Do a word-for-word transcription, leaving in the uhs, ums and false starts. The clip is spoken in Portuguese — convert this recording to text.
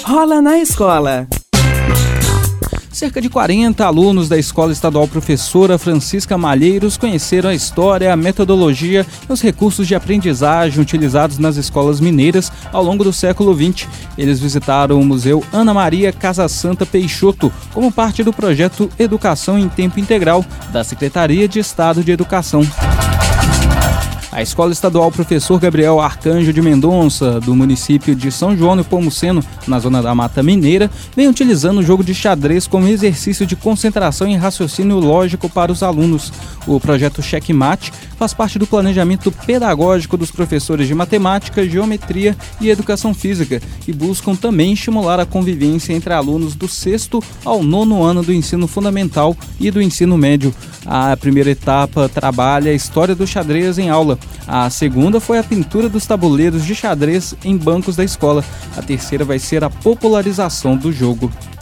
Rola na escola. Cerca de quarenta alunos da Escola Estadual Professora Francisca Malheiros conheceram a história, a metodologia e os recursos de aprendizagem utilizados nas escolas mineiras ao longo do século vinte. Eles visitaram o Museu Ana Maria Casa Santa Peixoto como parte do projeto Educação em Tempo Integral da Secretaria de Estado de Educação. A Escola Estadual Professor Gabriel Arcanjo de Mendonça, do município de São João Nepomuceno, na zona da Mata Mineira, vem utilizando o jogo de xadrez como exercício de concentração e raciocínio lógico para os alunos. O projeto Checkmate faz parte do planejamento pedagógico dos professores de matemática, geometria e educação física e buscam também estimular a convivência entre alunos do sexto ao nono ano do ensino fundamental e do ensino médio. A primeira etapa trabalha a história do xadrez em aula. A segunda foi a pintura dos tabuleiros de xadrez em bancos da escola. A terceira vai ser a popularização do jogo.